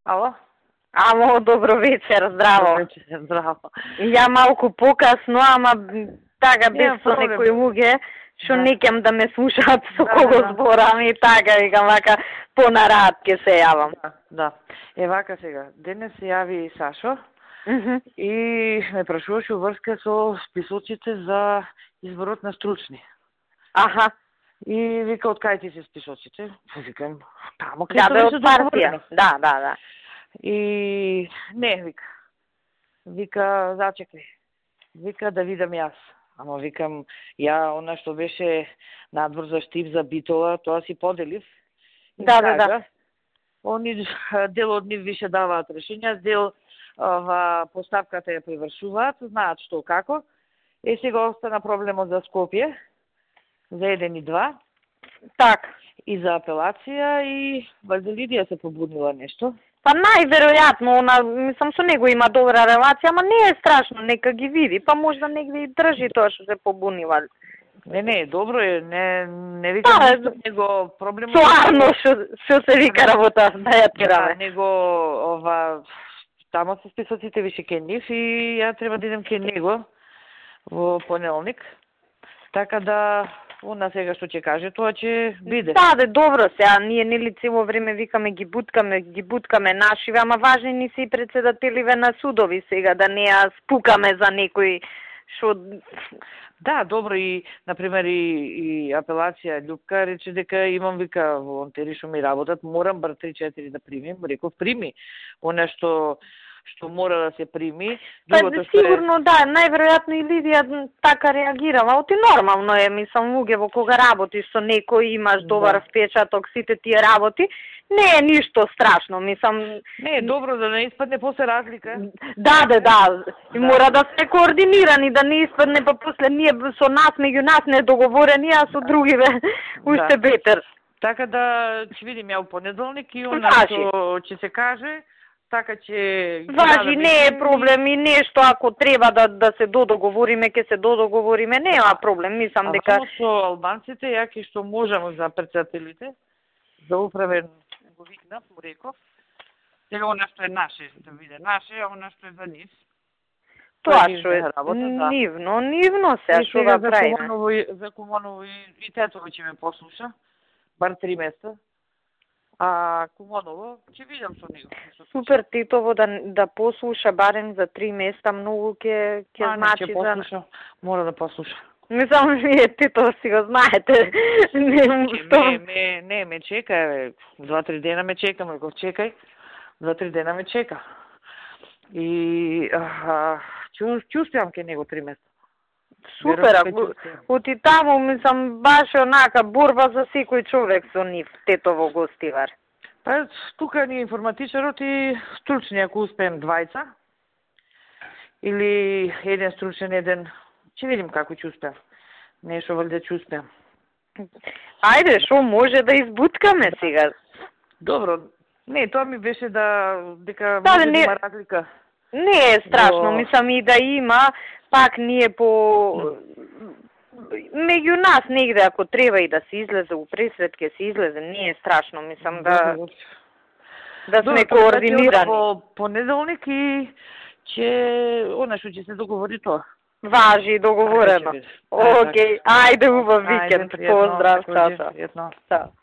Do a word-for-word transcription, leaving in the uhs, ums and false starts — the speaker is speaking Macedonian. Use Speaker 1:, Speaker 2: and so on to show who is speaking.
Speaker 1: Ало?
Speaker 2: Ало, добро вечер, здраво.
Speaker 1: Добро вечер, здраво.
Speaker 2: Ја малку покасно, ама така без
Speaker 1: Нема
Speaker 2: со
Speaker 1: проблем.
Speaker 2: некои луѓе што
Speaker 1: Да.
Speaker 2: не ќам да ме слушаат со
Speaker 1: Да,
Speaker 2: кого
Speaker 1: да, да.
Speaker 2: зборам и така, викам вака понарад ќе се јавам.
Speaker 1: Да, да. Е вака сега, денес се јави Сашо
Speaker 2: Мгм.
Speaker 1: и ме прашуваше уврска со списоците за изборот на стручни.
Speaker 2: Аха.
Speaker 1: И вика, од кај ти се списоците? Викам, тамо кај
Speaker 2: Да,
Speaker 1: што
Speaker 2: бе,
Speaker 1: беше
Speaker 2: од партија.
Speaker 1: договорено.
Speaker 2: Да, да, да.
Speaker 1: И не, вика. Вика, зачекај. Вика да видам јас. Ама викам, ја она што беше надвор за Штип, за Битола, тоа си поделив. И
Speaker 2: Да, да, да.
Speaker 1: кажа, они дел од нив више даваат решења, дел ова поставката ја привршуваат, знаат што како. Е сега остана проблемот за Скопје, за еден и два.
Speaker 2: Так.
Speaker 1: И за апелација и валјда Лидија се побунила нешто.
Speaker 2: Па најверојатно, она, мислам, со него има добра релација, ама не е страшно, нека ги види, па можда негде и држи тоа што се побунива.
Speaker 1: Не, не, добро е, не, не викам
Speaker 2: Да,
Speaker 1: ништо, него проблемот...
Speaker 2: Соарно што што се вика работа, да ја
Speaker 1: Да,
Speaker 2: тираме.
Speaker 1: него, ова, тамо се списоците више ке нив и ја треба да идем ке него во понеделник. Така да, она сега што ќе каже, тоа ќе биде.
Speaker 2: Да, да, добро сега, ние нели цело време викаме ги буткаме, ги буткаме нашиве, ама важни ни се и председателиве на судови сега, да не ја спукаме за некој што...
Speaker 1: Да, добро и, например, и, и апелација Љупка рече дека имам, вика, волонтери што ми работат, морам бар три-четири да примим, реков прими. Она што што мора да се прими.
Speaker 2: Па
Speaker 1: Другото што
Speaker 2: сигурно да, најверојатно и Лидија така реагирала. Оти нормално е, мислам, луѓе во кога работиш со некој, имаш добар
Speaker 1: Да.
Speaker 2: впечаток, сите тие работи, не е ништо страшно, мислам.
Speaker 1: не е добро да не испадне после разлика.
Speaker 2: Да, да, да, и
Speaker 1: Да.
Speaker 2: мора да сме координирани, да не испадне па после ние со нас, меѓу нас недоговорени, а со другиве уште бетер.
Speaker 1: Така да ќе видим ја у понеделник и она
Speaker 2: Важи.
Speaker 1: што ќе се каже, така ќе...
Speaker 2: Важи, не е проблем и нешто ако треба да да се додоговориме, ќе се додоговориме, нема проблем, мислам дека...
Speaker 1: Само со албанците, ја ке што можам за председателите, за управен го викнав, му реков, сега она што е наше, да биде наше, а она што е за нив.
Speaker 2: Тоа
Speaker 1: нив
Speaker 2: што е
Speaker 1: работа, да.
Speaker 2: нивно, нивно се,
Speaker 1: И
Speaker 2: што
Speaker 1: сега
Speaker 2: да
Speaker 1: за
Speaker 2: правиме.
Speaker 1: Куманово и- за Куманово и, и Тетово ќе ме послуша, бар три места. А Куманово ќе видам со него. што
Speaker 2: Супер Титово да да послуша барем за три места, многу ќе ќе
Speaker 1: А, не,
Speaker 2: значи
Speaker 1: ќе
Speaker 2: за...
Speaker 1: послуша, мора да послуша.
Speaker 2: Мислам, вие Титово си го знаете. Не,
Speaker 1: Ме,
Speaker 2: што...
Speaker 1: ме, не, ме чека, еве, два-три дена ме чека, ме го чекај, два-три дена ме чека. И а, ќе ќе успеам ке него три места.
Speaker 2: Супер,
Speaker 1: Верувам,
Speaker 2: ако
Speaker 1: ќе успеам.
Speaker 2: оти таму, мислам, баш онака борба за секој човек со нив, Тетово гостивар.
Speaker 1: Па, тука ни информатичарот и стручни, ако успеем двајца, или еден стручен, еден, ќе видим како ќе успеам. Нешто валјда ќе успеам.
Speaker 2: Ајде, шо може да избуткаме сега?
Speaker 1: Добро, не, тоа ми беше да, дека
Speaker 2: Да,
Speaker 1: може да
Speaker 2: не-
Speaker 1: има разлика.
Speaker 2: Не е страшно,
Speaker 1: Во-
Speaker 2: мислам и да има, пак ние по... Меѓу нас негде, ако треба и да се излезе у пресвет, ќе се излезе, не е страшно, мислам да,
Speaker 1: Добро,
Speaker 2: да
Speaker 1: Добро,
Speaker 2: сме
Speaker 1: така ќе одам
Speaker 2: координирани.
Speaker 1: во понеделник и ќе, она што ќе се договори тоа.
Speaker 2: Важи, договорено.
Speaker 1: Така ќе биде. Така,
Speaker 2: Океј, ајде убав
Speaker 1: Ајде,
Speaker 2: викенд,
Speaker 1: пријатно,
Speaker 2: поздрав, чао,
Speaker 1: такоđe,
Speaker 2: чао.
Speaker 1: пријатно.
Speaker 2: Чао.